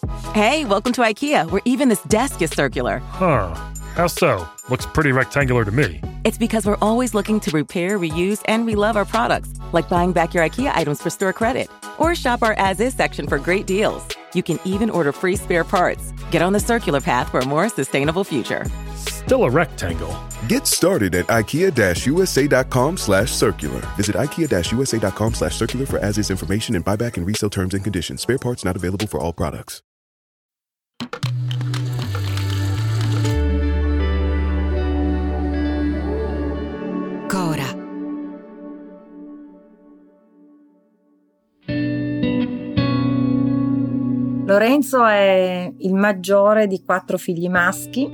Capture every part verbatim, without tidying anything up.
Hey, welcome to IKEA, where even this desk is circular. Huh. How so? Looks pretty rectangular to me. It's because we're always looking to repair, reuse, and relove our products, like buying back your IKEA items for store credit. Or shop our as-is section for great deals. You can even order free spare parts. Get on the circular path for a more sustainable future. Still a rectangle. Get started at ikea-usa.com slash circular. Visit ikea-usa.com slash circular for as-is information and buyback and resale terms and conditions. Spare parts not available for all products. Cora. Lorenzo è il maggiore di quattro figli maschi.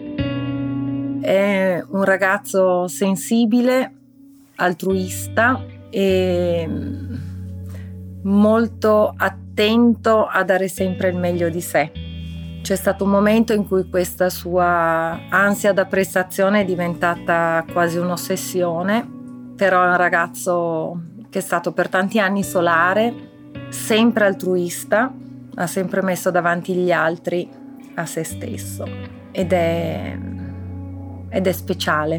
È un ragazzo sensibile, altruista e molto attento a dare sempre il meglio di sé. C'è stato un momento in cui questa sua ansia da prestazione è diventata quasi un'ossessione, però è un ragazzo che è stato per tanti anni solare, sempre altruista, ha sempre messo davanti gli altri a se stesso ed è, ed è speciale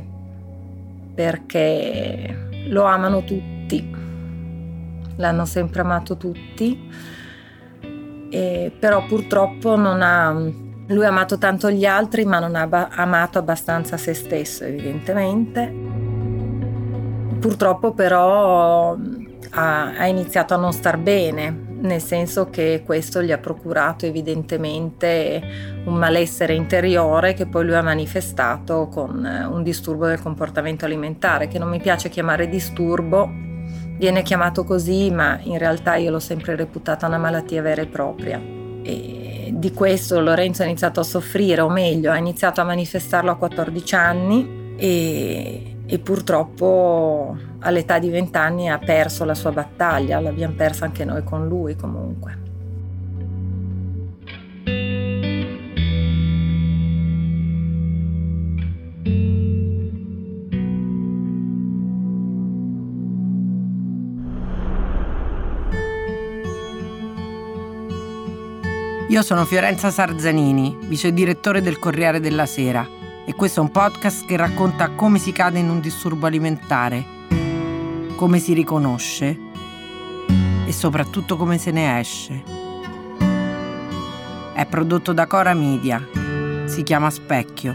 perché lo amano tutti, l'hanno sempre amato tutti, e però purtroppo non ha, lui ha amato tanto gli altri ma non ha ba- amato abbastanza se stesso, evidentemente. Purtroppo però ha, ha iniziato a non star bene, nel senso che questo gli ha procurato evidentemente un malessere interiore che poi lui ha manifestato con un disturbo del comportamento alimentare, che non mi piace chiamare disturbo, viene chiamato così, ma in realtà io l'ho sempre reputata una malattia vera e propria. E di questo Lorenzo ha iniziato a soffrire, o meglio, ha iniziato a manifestarlo a quattordici anni e e purtroppo all'età di venti anni ha perso la sua battaglia, l'abbiamo persa anche noi con lui comunque. Io sono Fiorenza Sarzanini, vice direttore del Corriere della Sera. E questo è un podcast che racconta come si cade in un disturbo alimentare, come si riconosce e soprattutto come se ne esce. È prodotto da Cora Media, si chiama Specchio.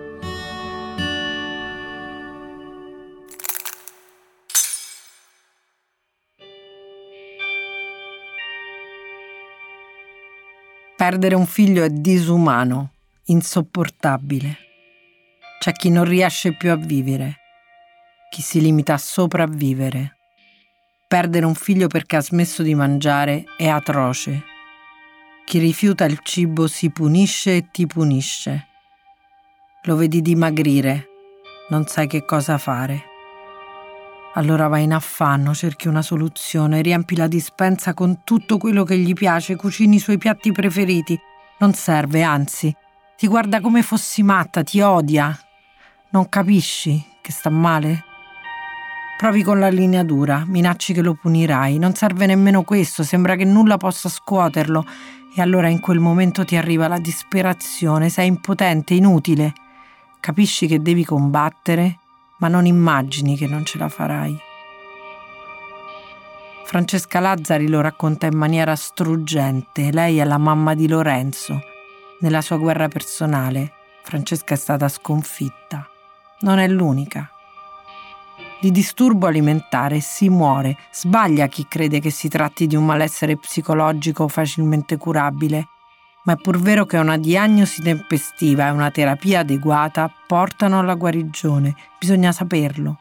Perdere un figlio è disumano, insopportabile. C'è chi non riesce più a vivere, chi si limita a sopravvivere. Perdere un figlio perché ha smesso di mangiare è atroce. Chi rifiuta il cibo si punisce e ti punisce. Lo vedi dimagrire, non sai che cosa fare. Allora vai in affanno, cerchi una soluzione, riempi la dispensa con tutto quello che gli piace, cucini i suoi piatti preferiti. Non serve, anzi, ti guarda come fossi matta, ti odia. Non capisci che sta male? Provi con la lineatura, minacci che lo punirai. Non serve nemmeno questo, sembra che nulla possa scuoterlo. E allora in quel momento ti arriva la disperazione, sei impotente, inutile. Capisci che devi combattere, ma non immagini che non ce la farai. Francesca Lazzari lo racconta in maniera struggente. Lei è la mamma di Lorenzo. Nella sua guerra personale, Francesca è stata sconfitta. Non è l'unica. Di disturbo alimentare si muore. Sbaglia chi crede che si tratti di un malessere psicologico facilmente curabile, ma è pur vero che una diagnosi tempestiva e una terapia adeguata portano alla guarigione. Bisogna saperlo.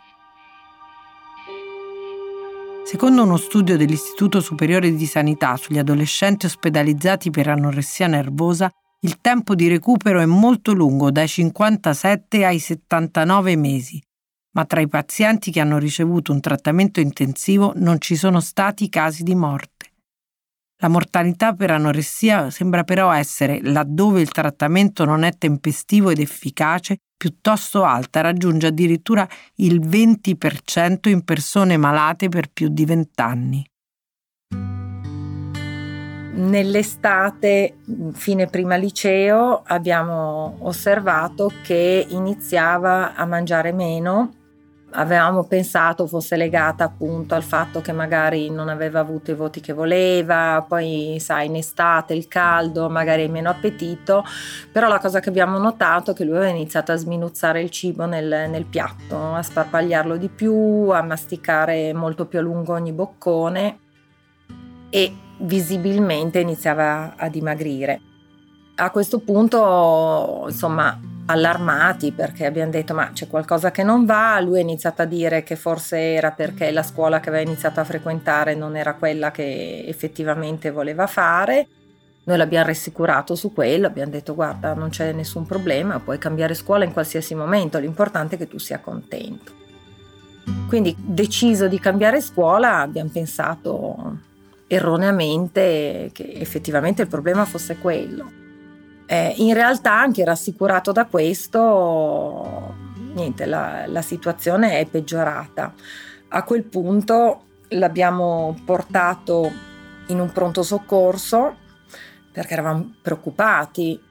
Secondo uno studio dell'Istituto Superiore di Sanità sugli adolescenti ospedalizzati per anoressia nervosa, il tempo di recupero è molto lungo, dai cinquantasette ai settantanove mesi, ma tra i pazienti che hanno ricevuto un trattamento intensivo non ci sono stati casi di morte. La mortalità per anoressia sembra però essere, laddove il trattamento non è tempestivo ed efficace, piuttosto alta, raggiunge addirittura il venti per cento in persone malate per più di vent'anni. nell'estate, fine prima liceo, abbiamo osservato che iniziava a mangiare meno. Avevamo pensato fosse legata appunto al fatto che magari non aveva avuto i voti che voleva, poi sai, in estate il caldo, magari hai meno appetito, però la cosa che abbiamo notato è che lui aveva iniziato a sminuzzare il cibo nel, nel piatto, a sparpagliarlo di più, a masticare molto più a lungo ogni boccone e visibilmente iniziava a dimagrire. A questo punto, insomma, allarmati, perché abbiamo detto ma c'è qualcosa che non va. Lui ha iniziato a dire che forse era perché la scuola che aveva iniziato a frequentare non era quella che effettivamente voleva fare. Noi l'abbiamo rassicurato su quello, abbiamo detto guarda, non c'è nessun problema, puoi cambiare scuola in qualsiasi momento, l'importante è che tu sia contento. Quindi, deciso di cambiare scuola, abbiamo pensato erroneamente che effettivamente il problema fosse quello. Eh, in realtà, anche rassicurato da questo, niente, la, la situazione è peggiorata. A quel punto l'abbiamo portato in un pronto soccorso perché eravamo preoccupati.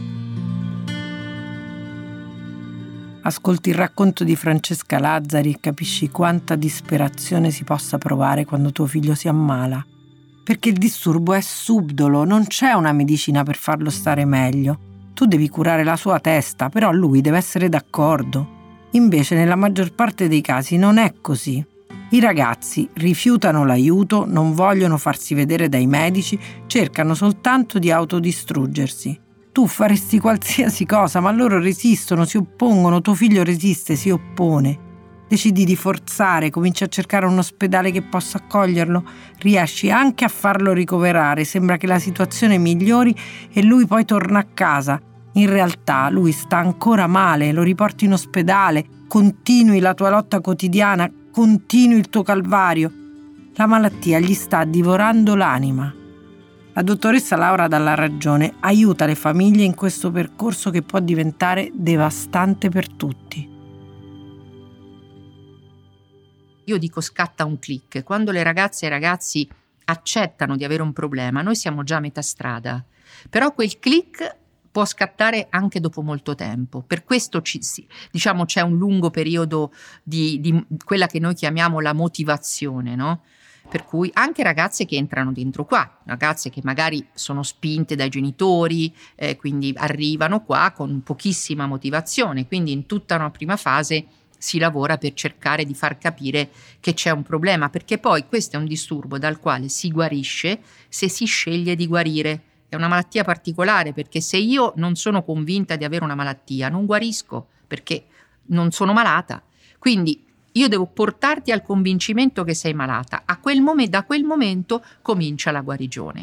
Ascolti il racconto di Francesca Lazzari e capisci quanta disperazione si possa provare quando tuo figlio si ammala. Perché il disturbo è subdolo, non c'è una medicina per farlo stare meglio. Tu devi curare la sua testa, però lui deve essere d'accordo. Invece nella maggior parte dei casi non è così. I ragazzi rifiutano l'aiuto, non vogliono farsi vedere dai medici, cercano soltanto di autodistruggersi. Tu faresti qualsiasi cosa, ma loro resistono, si oppongono, tuo figlio resiste, si oppone. Decidi di forzare, cominci a cercare un ospedale che possa accoglierlo, riesci anche a farlo ricoverare, sembra che la situazione migliori e lui poi torna a casa. In realtà lui sta ancora male, lo riporti in ospedale, continui la tua lotta quotidiana, continui il tuo calvario. La malattia gli sta divorando l'anima. La dottoressa Laura Dalla Ragione aiuta le famiglie in questo percorso che può diventare devastante per tutti. Io dico scatta un click. Quando le ragazze e i ragazzi accettano di avere un problema, noi siamo già a metà strada. Però quel click può scattare anche dopo molto tempo. Per questo ci, diciamo, c'è un lungo periodo di, di quella che noi chiamiamo la motivazione, no? Per cui anche ragazze che entrano dentro qua, ragazze che magari sono spinte dai genitori, eh, quindi arrivano qua con pochissima motivazione, quindi in tutta una prima fase si lavora per cercare di far capire che c'è un problema, perché poi questo è un disturbo dal quale si guarisce se si sceglie di guarire. È una malattia particolare, perché se io non sono convinta di avere una malattia, non guarisco, perché non sono malata. Quindi io devo portarti al convincimento che sei malata. A quel momento, da quel momento comincia la guarigione.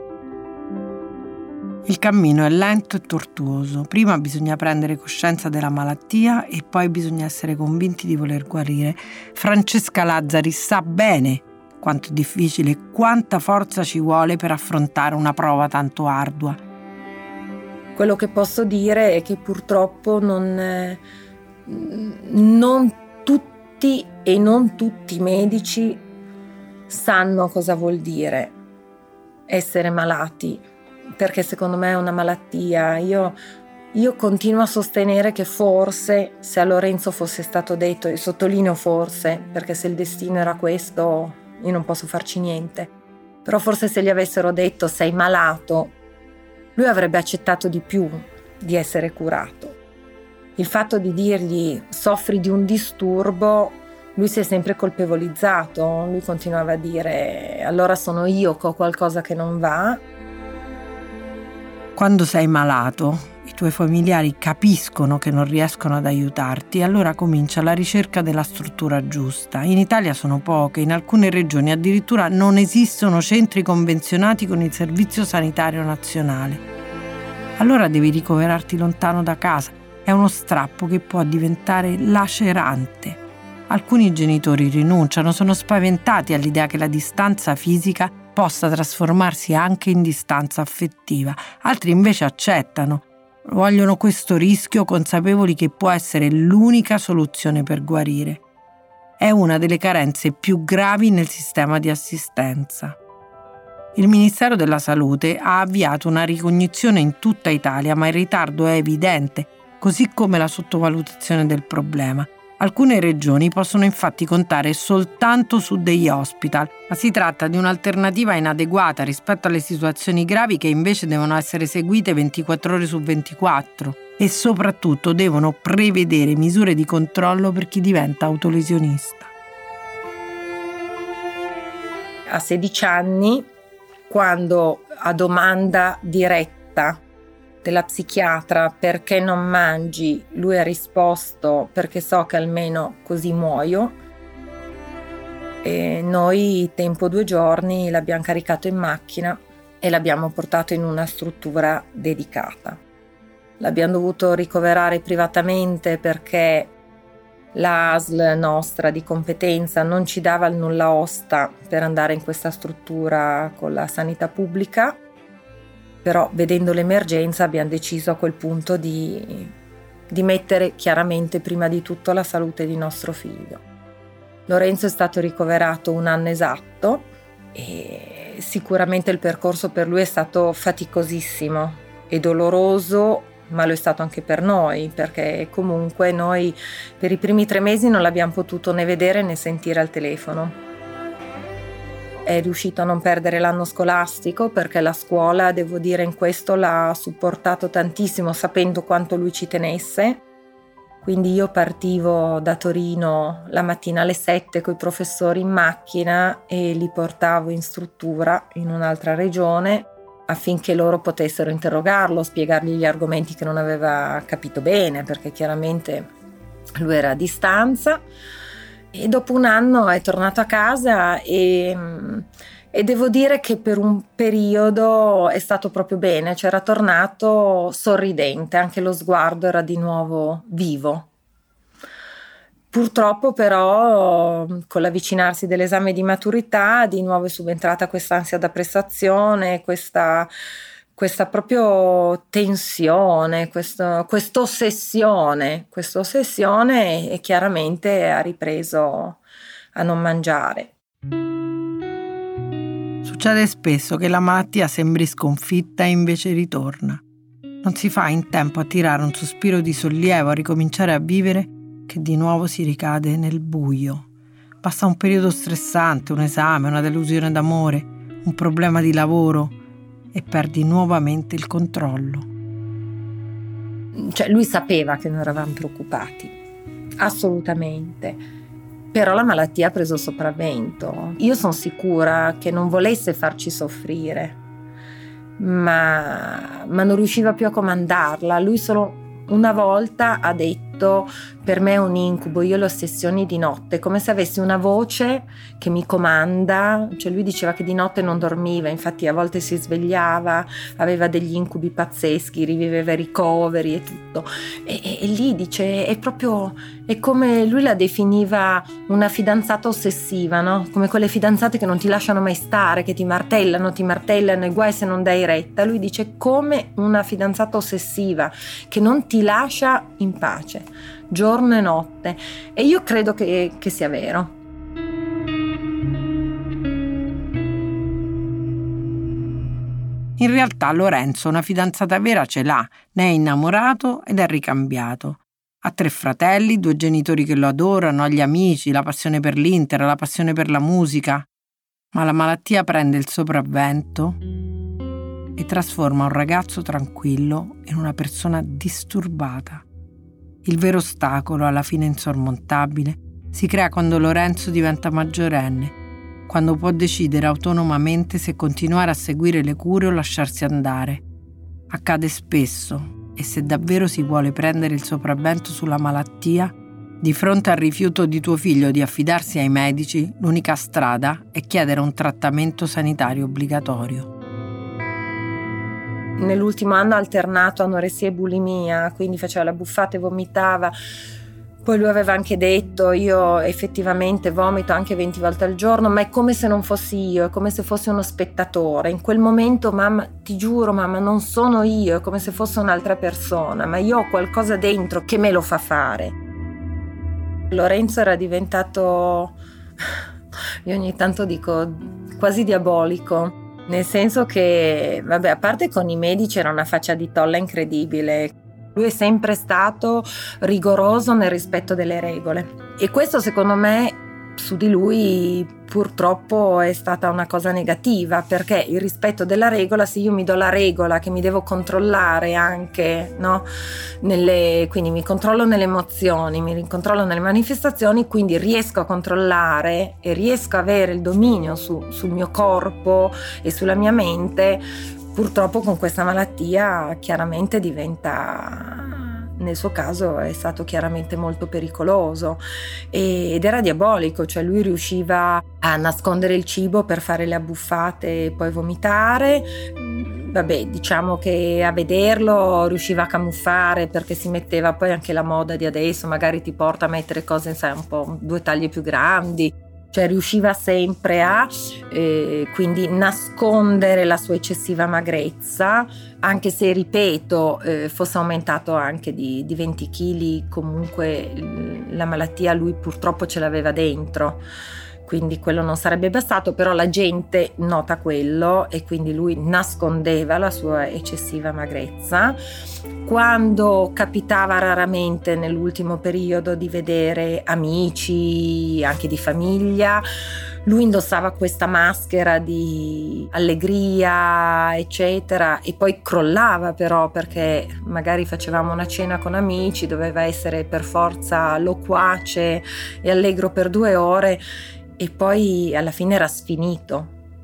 Il cammino è lento e tortuoso. Prima bisogna prendere coscienza della malattia e poi bisogna essere convinti di voler guarire. Francesca Lazzari sa bene quanto è difficile e quanta forza ci vuole per affrontare una prova tanto ardua. Quello che posso dire è che purtroppo non, non tutti e non tutti i medici sanno cosa vuol dire essere malati. Perché secondo me è una malattia. Io, io continuo a sostenere che forse se a Lorenzo fosse stato detto, e sottolineo forse, perché se il destino era questo io non posso farci niente, però forse se gli avessero detto sei malato, lui avrebbe accettato di più di essere curato. Il fatto di dirgli soffri di un disturbo, lui si è sempre colpevolizzato, lui continuava a dire allora sono io che ho qualcosa che non va. Quando sei malato, i tuoi familiari capiscono che non riescono ad aiutarti e allora comincia la ricerca della struttura giusta. In Italia sono poche, in alcune regioni addirittura non esistono centri convenzionati con il Servizio Sanitario Nazionale. Allora devi ricoverarti lontano da casa. È uno strappo che può diventare lacerante. Alcuni genitori rinunciano, sono spaventati all'idea che la distanza fisica possa trasformarsi anche in distanza affettiva. Altri invece accettano, vogliono questo rischio consapevoli che può essere l'unica soluzione per guarire. È una delle carenze più gravi nel sistema di assistenza. Il Ministero della Salute ha avviato una ricognizione in tutta Italia, ma il ritardo è evidente, così come la sottovalutazione del problema. Alcune regioni possono infatti contare soltanto su degli hospital, ma si tratta di un'alternativa inadeguata rispetto alle situazioni gravi che invece devono essere seguite ventiquattro ore su ventiquattro e soprattutto devono prevedere misure di controllo per chi diventa autolesionista. A sedici anni, quando a domanda diretta della psichiatra perché non mangi, lui ha risposto perché so che almeno così muoio, e noi tempo due giorni l'abbiamo caricato in macchina e l'abbiamo portato in una struttura dedicata. L'abbiamo dovuto ricoverare privatamente perché la A S L nostra di competenza non ci dava il nulla osta per andare in questa struttura con la sanità pubblica. Però vedendo l'emergenza abbiamo deciso a quel punto di, di mettere chiaramente prima di tutto la salute di nostro figlio. Lorenzo è stato ricoverato un anno esatto e sicuramente il percorso per lui è stato faticosissimo e doloroso, ma lo è stato anche per noi, perché comunque noi per i primi tre mesi non l'abbiamo potuto né vedere né sentire al telefono. È riuscito a non perdere l'anno scolastico perché la scuola, devo dire, in questo l'ha supportato tantissimo sapendo quanto lui ci tenesse. Quindi io partivo da Torino la mattina alle sette coi professori in macchina e li portavo in struttura in un'altra regione affinché loro potessero interrogarlo, spiegargli gli argomenti che non aveva capito bene, perché chiaramente lui era a distanza. E dopo un anno è tornato a casa e, e devo dire che per un periodo è stato proprio bene, cioè era tornato sorridente, anche lo sguardo era di nuovo vivo. Purtroppo però con l'avvicinarsi dell'esame di maturità di nuovo è subentrata quest'ansia da prestazione, questa, questa proprio tensione, questa ossessione, questa ossessione e chiaramente ha ripreso a non mangiare. Succede spesso che la malattia sembri sconfitta e invece ritorna. Non si fa in tempo a tirare un sospiro di sollievo, a ricominciare a vivere, che di nuovo si ricade nel buio. Passa un periodo stressante, un esame, una delusione d'amore, un problema di lavoro e perdi nuovamente il controllo. Cioè lui sapeva che noi eravamo preoccupati, assolutamente, però la malattia ha preso sopravvento. Io sono sicura che non volesse farci soffrire, ma, ma non riusciva più a comandarla. Lui solo una volta ha detto: per me è un incubo, io ho le ossessioni di notte, come se avessi una voce che mi comanda. Cioè lui diceva che di notte non dormiva, infatti a volte si svegliava, aveva degli incubi pazzeschi, riviveva i ricoveri e tutto, e, e, e lì dice è proprio, è come lui la definiva una fidanzata ossessiva, no? Come quelle fidanzate che non ti lasciano mai stare, che ti martellano, ti martellano e guai se non dai retta. Lui dice come una fidanzata ossessiva che non ti lascia in pace giorno e notte, e io credo che, che sia vero. In realtà Lorenzo una fidanzata vera ce l'ha, ne è innamorato ed è ricambiato. Ha tre fratelli, due genitori che lo adorano, ha gli amici, la passione per l'Inter, la passione per la musica, ma la malattia prende il sopravvento e trasforma un ragazzo tranquillo in una persona disturbata. Il vero ostacolo, alla fine insormontabile, si crea quando Lorenzo diventa maggiorenne, quando può decidere autonomamente se continuare a seguire le cure o lasciarsi andare. Accade spesso, e se davvero si vuole prendere il sopravvento sulla malattia, di fronte al rifiuto di tuo figlio di affidarsi ai medici, l'unica strada è chiedere un trattamento sanitario obbligatorio. Nell'ultimo anno ha alternato anoressia e bulimia, quindi faceva la buffata e vomitava. Poi lui aveva anche detto: io effettivamente vomito anche venti volte al giorno, ma è come se non fossi io, è come se fossi uno spettatore. In quel momento, mamma, ti giuro mamma, non sono io, è come se fosse un'altra persona, ma io ho qualcosa dentro che me lo fa fare. Lorenzo era diventato, io ogni tanto dico, quasi diabolico. Nel senso che, vabbè, a parte con i medici era una faccia di tolla incredibile. Lui è sempre stato rigoroso nel rispetto delle regole. E questo secondo me su di lui purtroppo è stata una cosa negativa, perché il rispetto della regola, se io mi do la regola che mi devo controllare anche, no? Nelle, quindi mi controllo nelle emozioni, mi controllo nelle manifestazioni, quindi riesco a controllare e riesco a avere il dominio su, sul mio corpo e sulla mia mente. Purtroppo con questa malattia chiaramente diventa, nel suo caso è stato chiaramente molto pericoloso ed era diabolico, cioè lui riusciva a nascondere il cibo per fare le abbuffate e poi vomitare. Vabbè, diciamo che a vederlo riusciva a camuffare, perché si metteva poi anche la moda di adesso, magari ti porta a mettere cose, sai, un po' due taglie più grandi. Cioè riusciva sempre a eh, quindi nascondere la sua eccessiva magrezza, anche se, ripeto, eh, fosse aumentato anche di, di venti chili, comunque la malattia lui purtroppo ce l'aveva dentro, quindi quello non sarebbe bastato, però la gente nota quello e quindi lui nascondeva la sua eccessiva magrezza. Quando capitava raramente nell'ultimo periodo di vedere amici, anche di famiglia, lui indossava questa maschera di allegria, eccetera, e poi crollava però, perché magari facevamo una cena con amici, doveva essere per forza loquace e allegro per due ore e poi alla fine era sfinito,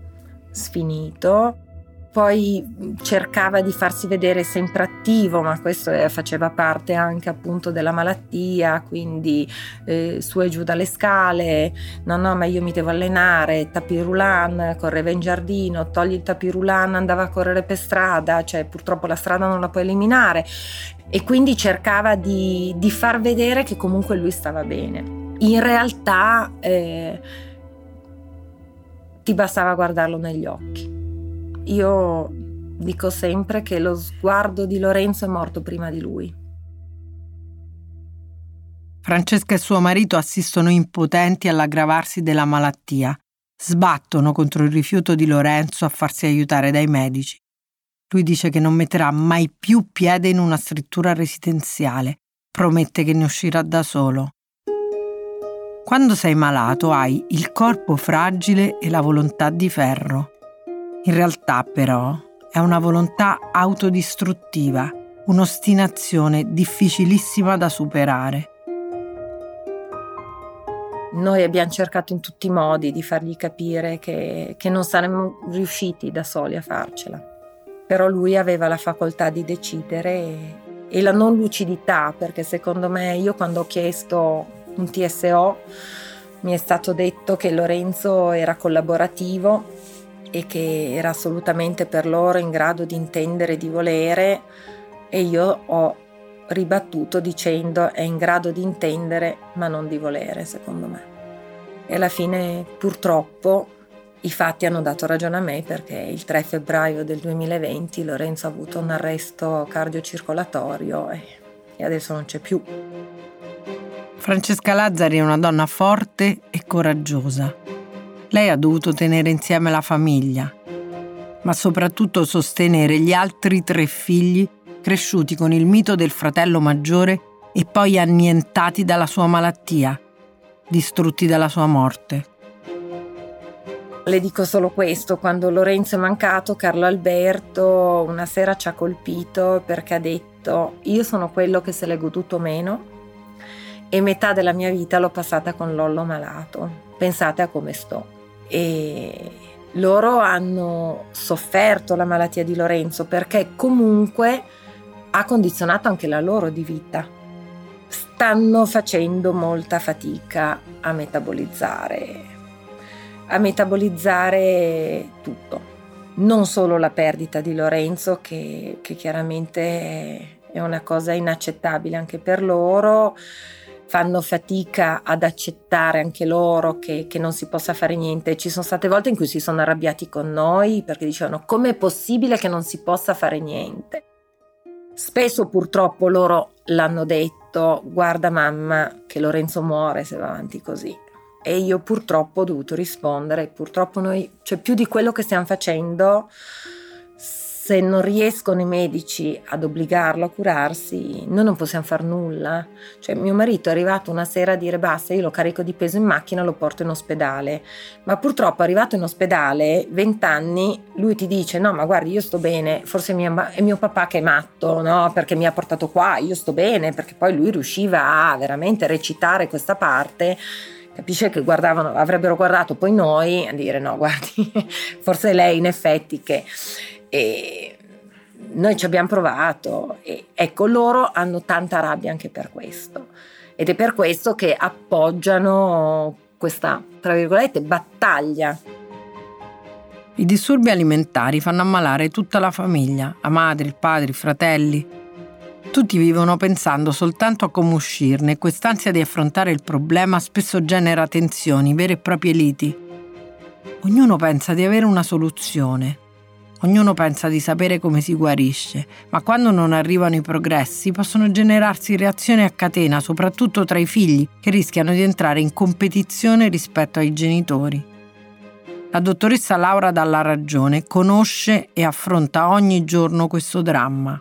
sfinito. Poi cercava di farsi vedere sempre attivo, ma questo faceva parte anche appunto della malattia, quindi eh, su e giù dalle scale, no no ma io mi devo allenare, tapis roulant, correva in giardino, togli il tapis roulant, andava a correre per strada, cioè purtroppo la strada non la puoi eliminare, e quindi cercava di, di far vedere che comunque lui stava bene. In realtà eh, ti bastava guardarlo negli occhi. Io dico sempre che lo sguardo di Lorenzo è morto prima di lui. Francesca e suo marito assistono impotenti all'aggravarsi della malattia. Sbattono contro il rifiuto di Lorenzo a farsi aiutare dai medici. Lui dice che non metterà mai più piede in una struttura residenziale. Promette che ne uscirà da solo. Quando sei malato hai il corpo fragile e la volontà di ferro. In realtà, però, è una volontà autodistruttiva, un'ostinazione difficilissima da superare. Noi abbiamo cercato in tutti i modi di fargli capire che, che non saremmo riusciti da soli a farcela. Però lui aveva la facoltà di decidere e, e la non lucidità, perché secondo me, io quando ho chiesto un T S O mi è stato detto che Lorenzo era collaborativo e che era assolutamente per loro in grado di intendere e di volere, e io ho ribattuto dicendo è in grado di intendere ma non di volere, secondo me. E alla fine purtroppo i fatti hanno dato ragione a me, perché il tre febbraio del duemilaventi Lorenzo ha avuto un arresto cardiocircolatorio e, e adesso non c'è più. Francesca Lazzari è una donna forte e coraggiosa. Lei ha dovuto tenere insieme la famiglia, ma soprattutto sostenere gli altri tre figli cresciuti con il mito del fratello maggiore e poi annientati dalla sua malattia, distrutti dalla sua morte. Le dico solo questo: quando Lorenzo è mancato, Carlo Alberto una sera ci ha colpito, perché ha detto: io sono quello che se l'è goduto meno e metà della mia vita l'ho passata con Lollo malato, pensate a come sto. E loro hanno sofferto la malattia di Lorenzo, perché comunque ha condizionato anche la loro di vita. Stanno facendo molta fatica a metabolizzare, a metabolizzare tutto, non solo la perdita di Lorenzo, che, che chiaramente è una cosa inaccettabile anche per loro. Fanno fatica ad accettare anche loro che, che non si possa fare niente. Ci sono state volte in cui si sono arrabbiati con noi perché dicevano: com'è possibile che non si possa fare niente? Spesso purtroppo loro l'hanno detto: guarda mamma che Lorenzo muore se va avanti così. e io purtroppo ho dovuto rispondere, purtroppo noi, cioè più di quello che stiamo facendo, se non riescono i medici ad obbligarlo a curarsi, noi non possiamo far nulla. Cioè mio marito è arrivato una sera a dire basta, io lo carico di peso in macchina, lo porto in ospedale, ma purtroppo arrivato in ospedale, vent'anni, lui ti dice no ma guardi io sto bene, forse mia, è mio papà che è matto, no, perché mi ha portato qua, io sto bene, perché poi lui riusciva a veramente recitare questa parte. Capisce che guardavano, avrebbero guardato poi noi a dire no guardi, forse lei in effetti che... E noi ci abbiamo provato e ecco loro hanno tanta rabbia anche per questo ed è per questo che appoggiano questa tra virgolette battaglia. I disturbi alimentari fanno ammalare tutta la famiglia, la madre, il padre, i fratelli. Tutti vivono pensando soltanto a come uscirne e quest'ansia di affrontare il problema spesso genera tensioni, vere e proprie liti. Ognuno pensa di avere una soluzione. Ognuno pensa di sapere come si guarisce, ma quando non arrivano i progressi possono generarsi reazioni a catena, soprattutto tra i figli, che rischiano di entrare in competizione rispetto ai genitori. La dottoressa Laura Dalla Ragione conosce e affronta ogni giorno questo dramma.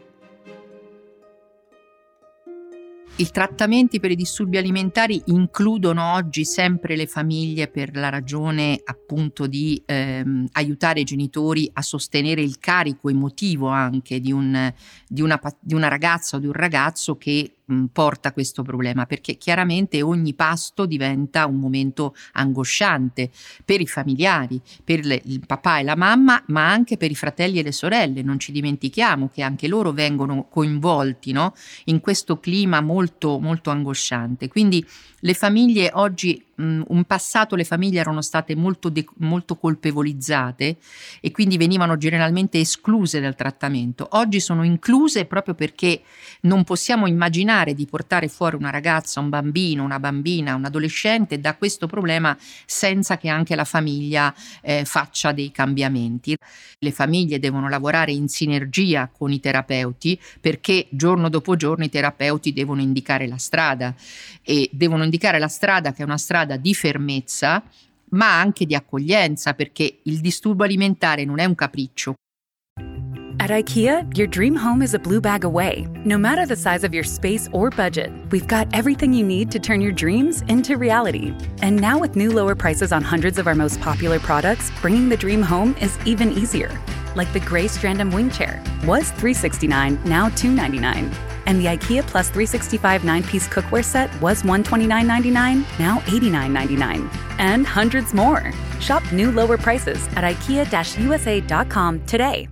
I trattamenti per i disturbi alimentari includono oggi sempre le famiglie per la ragione appunto di ehm, aiutare i genitori a sostenere il carico emotivo anche di, un, di, una, di una ragazza o di un ragazzo che mh, porta questo problema, perché chiaramente ogni pasto diventa un momento angosciante per i familiari, per le, il papà e la mamma, ma anche per i fratelli e le sorelle. Non ci dimentichiamo che anche loro vengono coinvolti, no? In questo clima molto molto molto angosciante. Quindi le famiglie oggi, mh, un passato le famiglie erano state molto, de- molto colpevolizzate e quindi venivano generalmente escluse dal trattamento. Oggi sono incluse proprio perché non possiamo immaginare di portare fuori una ragazza, un bambino, una bambina, un adolescente da questo problema senza che anche la famiglia eh, faccia dei cambiamenti. Le famiglie devono lavorare in sinergia con i terapeuti, perché giorno dopo giorno i terapeuti devono indicare la strada e devono indicare la strada che è una strada di fermezza ma anche di accoglienza, perché il disturbo alimentare non è un capriccio. At IKEA, your dream home is a blue bag away. No matter the size of your space or budget, we've got everything you need to turn your dreams into reality. And now with new lower prices on hundreds of our most popular products, bringing the dream home is even easier. Like the gray Strandom wing chair, was three hundred sixty-nine dollars, now two hundred ninety-nine dollars. And the IKEA Plus three sixty-five nine-piece cookware set was one hundred twenty-nine dollars and ninety-nine cents, now eighty-nine dollars and ninety-nine cents. And hundreds more. Shop new lower prices at ikea dash u s a dot com today.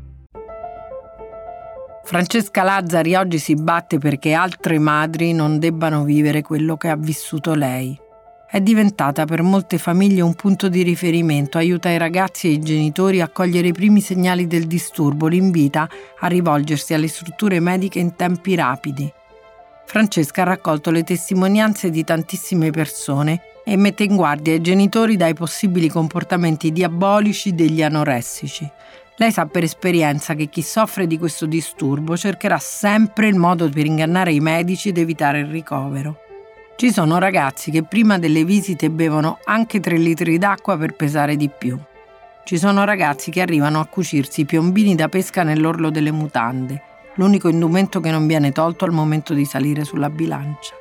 Francesca Lazzari oggi si batte perché altre madri non debbano vivere quello che ha vissuto lei. È diventata per molte famiglie un punto di riferimento, aiuta i ragazzi e i genitori a cogliere i primi segnali del disturbo, li invita a rivolgersi alle strutture mediche in tempi rapidi. Francesca ha raccolto le testimonianze di tantissime persone e mette in guardia i genitori dai possibili comportamenti diabolici degli anoressici. Lei sa per esperienza che chi soffre di questo disturbo cercherà sempre il modo per ingannare i medici ed evitare il ricovero. Ci sono ragazzi che prima delle visite bevono anche tre litri d'acqua per pesare di più. Ci sono ragazzi che arrivano a cucirsi i piombini da pesca nell'orlo delle mutande, l'unico indumento che non viene tolto al momento di salire sulla bilancia.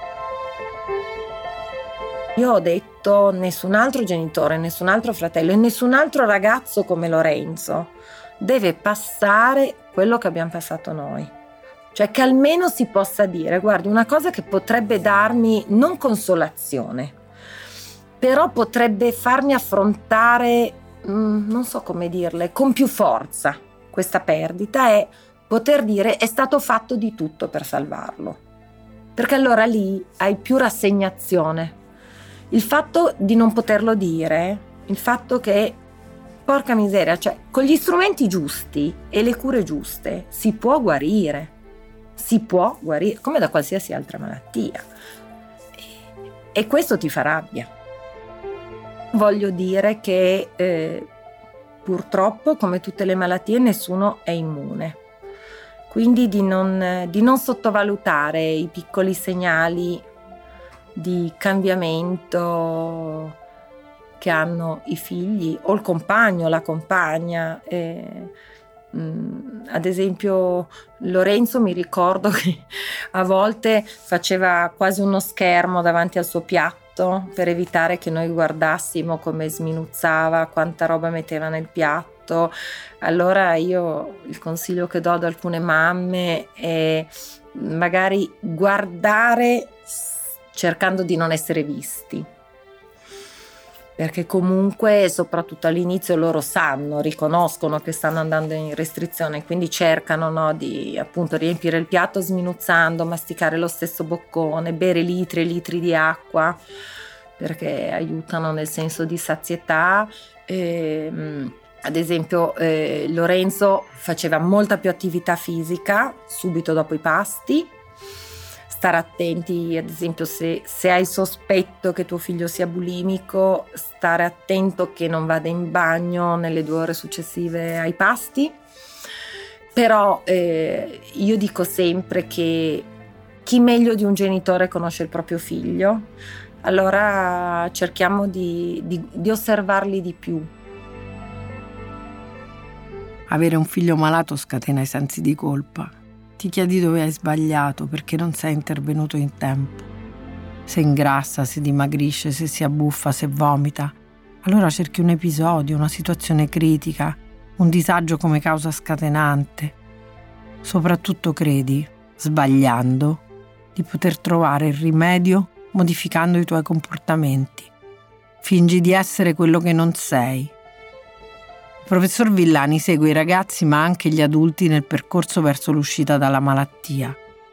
Io ho detto nessun altro genitore, nessun altro fratello e nessun altro ragazzo come Lorenzo deve passare quello che abbiamo passato noi. Cioè che almeno si possa dire, guardi, una cosa che potrebbe darmi non consolazione, però potrebbe farmi affrontare, mh, non so come dirle, con più forza questa perdita, è poter dire è stato fatto di tutto per salvarlo. Perché allora lì hai più rassegnazione. Il fatto di non poterlo dire, il fatto che, porca miseria, cioè con gli strumenti giusti e le cure giuste si può guarire, si può guarire, come da qualsiasi altra malattia. E questo ti fa rabbia. Voglio dire che eh, purtroppo, come tutte le malattie, nessuno è immune. Quindi di non, di non sottovalutare i piccoli segnali di cambiamento che hanno i figli o il compagno, la compagna. E, mh, ad esempio Lorenzo, mi ricordo che a volte faceva quasi uno schermo davanti al suo piatto per evitare che noi guardassimo come sminuzzava, quanta roba metteva nel piatto. Allora io il consiglio che do ad alcune mamme è magari guardare cercando di non essere visti, perché comunque soprattutto all'inizio loro sanno, riconoscono che stanno andando in restrizione, quindi cercano, no, di appunto riempire il piatto sminuzzando, masticare lo stesso boccone, bere litri e litri di acqua, perché aiutano nel senso di sazietà. E, ad esempio eh, Lorenzo faceva molta più attività fisica subito dopo i pasti. Stare attenti, ad esempio, se, se hai il sospetto che tuo figlio sia bulimico, stare attento che non vada in bagno nelle due ore successive ai pasti. Però eh, io dico sempre che chi meglio di un genitore conosce il proprio figlio, allora cerchiamo di, di, di osservarli di più. Avere un figlio malato scatena i sensi di colpa. Ti chiedi dove hai sbagliato perché non sei intervenuto in tempo. Se ingrassa, se dimagrisce, se si abbuffa, se vomita. Allora cerchi un episodio, una situazione critica, un disagio come causa scatenante. Soprattutto credi, sbagliando, di poter trovare il rimedio modificando i tuoi comportamenti. Fingi di essere quello che non sei. Il professor Villani segue i ragazzi ma anche gli adulti nel percorso verso l'uscita dalla malattia.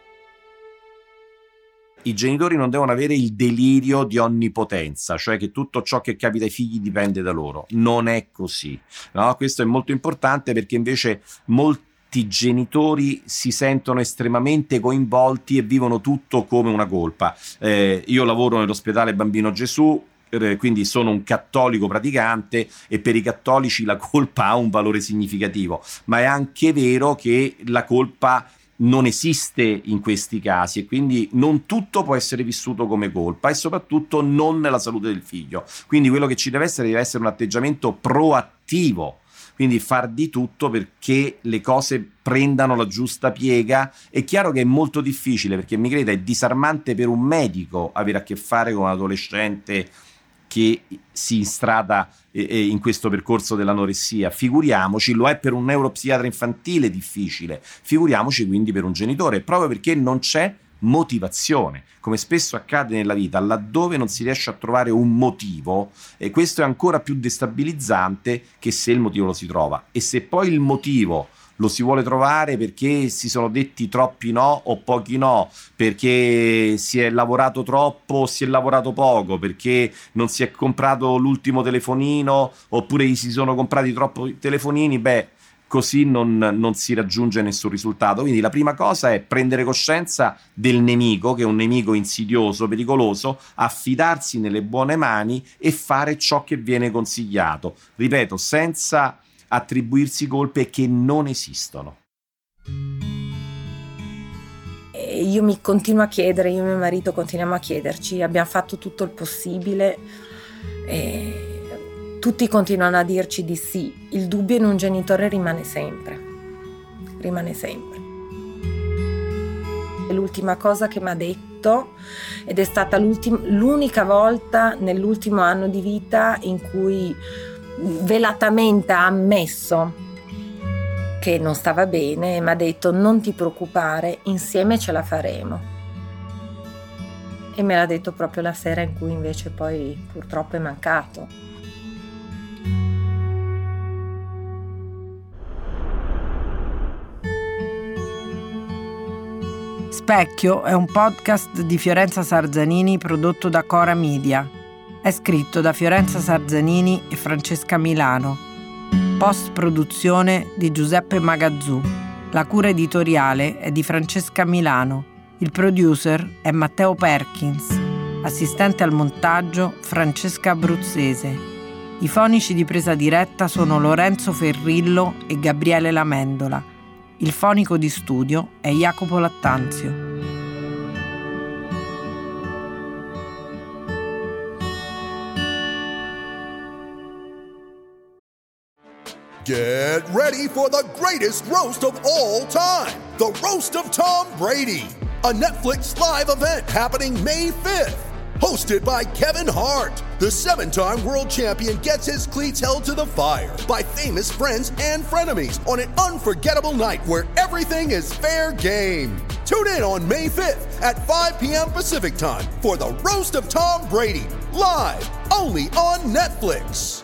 I genitori non devono avere il delirio di onnipotenza, cioè che tutto ciò che capita ai figli dipende da loro. Non è così, no? Questo è molto importante, perché invece molti genitori si sentono estremamente coinvolti e vivono tutto come una colpa. Eh, io lavoro nell'ospedale Bambino Gesù, quindi sono un cattolico praticante, e per i cattolici la colpa ha un valore significativo, ma è anche vero che la colpa non esiste in questi casi, e quindi non tutto può essere vissuto come colpa, e soprattutto non nella salute del figlio. Quindi quello che ci deve essere deve essere un atteggiamento proattivo, quindi far di tutto perché le cose prendano la giusta piega. È chiaro che è molto difficile, perché mi creda, è disarmante per un medico avere a che fare con un adolescente che si instrada eh, in questo percorso dell'anoressia. Figuriamoci, lo è per un neuropsichiatra infantile difficile, figuriamoci quindi per un genitore, proprio perché non c'è motivazione. Come spesso accade nella vita, laddove non si riesce a trovare un motivo, e questo è ancora più destabilizzante che se il motivo lo si trova. E se poi il motivo lo si vuole trovare perché si sono detti troppi no o pochi no, perché si è lavorato troppo o si è lavorato poco, perché non si è comprato l'ultimo telefonino oppure si sono comprati troppi telefonini, beh, così non, non si raggiunge nessun risultato. Quindi la prima cosa è prendere coscienza del nemico, che è un nemico insidioso, pericoloso, affidarsi nelle buone mani e fare ciò che viene consigliato, ripeto, senza attribuirsi colpe che non esistono. Io mi continuo a chiedere, io e mio marito continuiamo a chiederci, abbiamo fatto tutto il possibile e tutti continuano a dirci di sì. Il dubbio in un genitore rimane sempre, rimane sempre. L'ultima cosa che mi ha detto, ed è stata l'unica volta nell'ultimo anno di vita in cui velatamente ha ammesso che non stava bene, e mi ha detto: non ti preoccupare, insieme ce la faremo. E me l'ha detto proprio la sera in cui invece poi purtroppo è mancato. Specchio è un podcast di Fiorenza Sarzanini prodotto da Cora Media. È scritto da Fiorenza Sarzanini e Francesca Milano. Post-produzione di Giuseppe Magazzù. La cura editoriale è di Francesca Milano. Il producer è Matteo Perkins. Assistente al montaggio Francesca Abruzzese. I fonici di presa diretta sono Lorenzo Ferrillo e Gabriele Lamendola. Il fonico di studio è Jacopo Lattanzio. Get ready for the greatest roast of all time, the Roast of Tom Brady, a Netflix live event happening May fifth. Hosted by Kevin Hart, the seven-time world champion gets his cleats held to the fire by famous friends and frenemies on an unforgettable night where everything is fair game. Tune in on May fifth at five p.m. Pacific time for the Roast of Tom Brady, live only on Netflix.